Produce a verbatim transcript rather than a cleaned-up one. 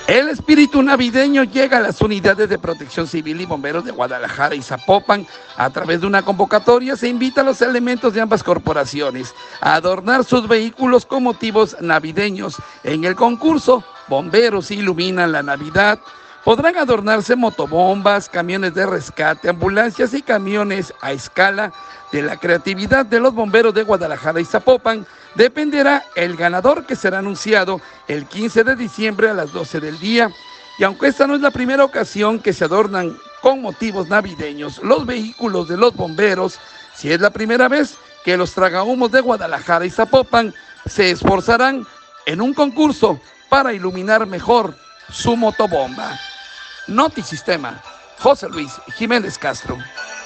El espíritu navideño llega a las unidades de protección civil y bomberos de Guadalajara y Zapopan. A través de una convocatoria se invita a los elementos de ambas corporaciones a adornar sus vehículos con motivos navideños. En el concurso, Bomberos Iluminan la Navidad. Podrán adornarse motobombas, camiones de rescate, ambulancias y camiones a escala. De la creatividad de los bomberos de Guadalajara y Zapopan dependerá el ganador, que será anunciado el quince de diciembre a las doce del día. Y aunque esta no es la primera ocasión que se adornan con motivos navideños los vehículos de los bomberos, si es la primera vez que los tragahumos de Guadalajara y Zapopan se esforzarán en un concurso para iluminar mejor su motobomba. Notisistema, José Luis Jiménez Castro.